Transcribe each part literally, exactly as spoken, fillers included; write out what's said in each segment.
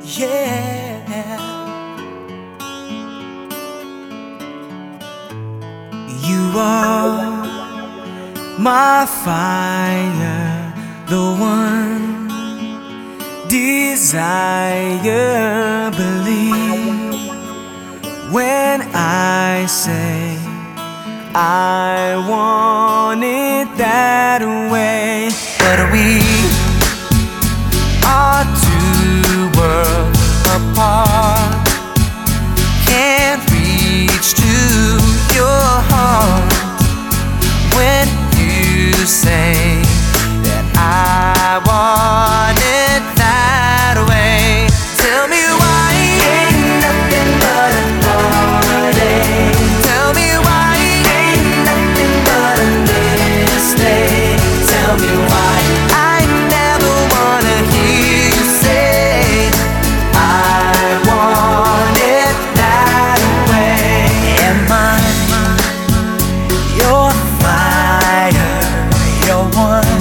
Yeah, you are my fire, the one desire. Believe when I say I want it that way. But we are two worlds apart, can't reach to your heart when you say that I want it that way. Tell me why ain't nothing but a heartache. Tell me why ain't nothing but a mistake. Tell me why I never wanna hear you say I want it that way. Am I your fire, your one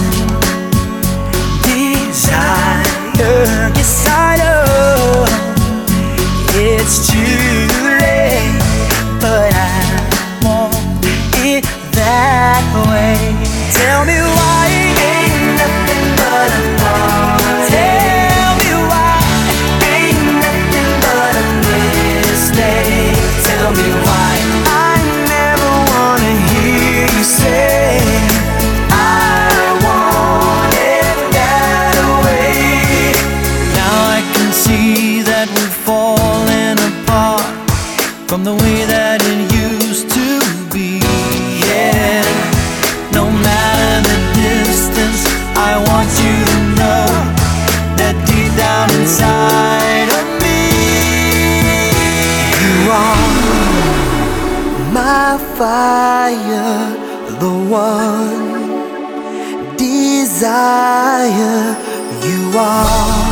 desire? Yes, I know it's too late, but I want it that way. Tell me why ain't nothing but a heartache. Tell me why ain't nothing but a mistake. Tell me why I never wanna hear you say I want it that way. Now I can see that we're falling apart from the way that it used to be. Yeah, no matter the distance, I want you to know that deep down inside of me, you are my fire, the one desire. You are